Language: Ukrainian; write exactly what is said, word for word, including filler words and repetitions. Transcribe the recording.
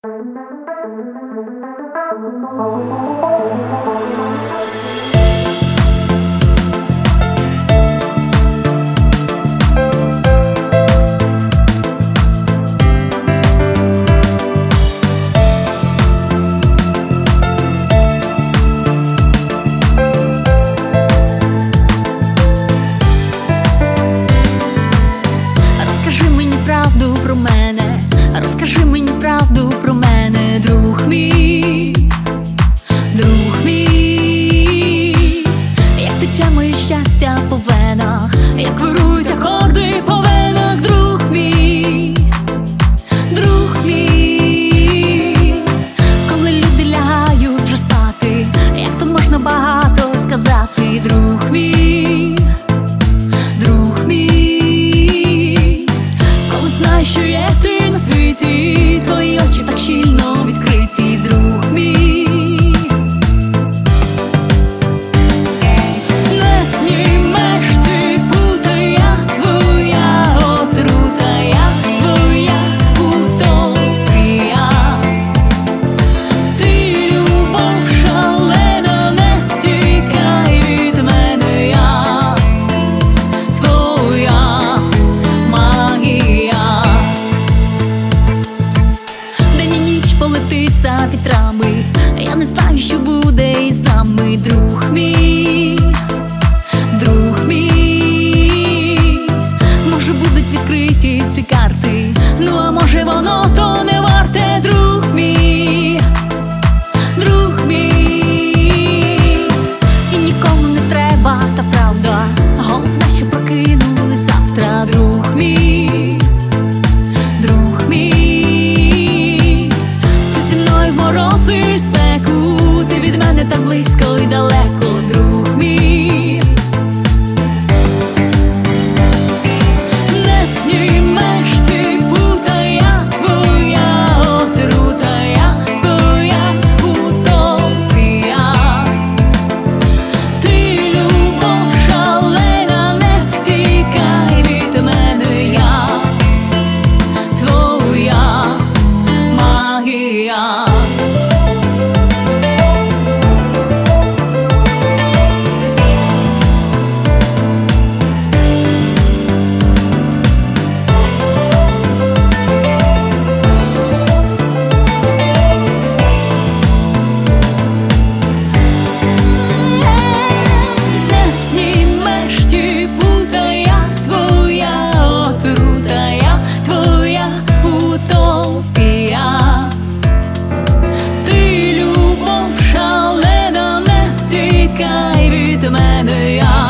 Розкажи мені правду про мене, розкажи мені правду про мене, друг мій, друг мій. Як тече моє щастя по венах, як вирують акорди по венах, друг мій, друг мій. Коли люди лягають вже спати, як то можна багато сказати, друг мій, друг мій. Коли знаєш, що є ти на світі, твої очі так щільно відкриті, друг мій. Не знімеш ці пута, я твоя отрута, я твоя утопія. Ти любов шалена, не втікай від мене, я твоя магія. День і ніч полетиться вітрами, я не знаю, що буде із нами, друг мій, друг мій. Може будуть відкриті всі карти, ну а може воно то не варте, друг мій, друг мій. І нікому не треба та правда, головне, що прокинули завтра, друг мій, друг мій. Ти зі мною в морози і спеку, ти від мене так близько і далеко, друг мій. Не знімеш ті пута, я твоя отрута, я твоя утопія. Ти любов шалена, не втікай від мене, я твоя магія. Не знімеш ті пута, я твоя отрута, я твоя утопія. Ти любов шалена, не втікай від мене, я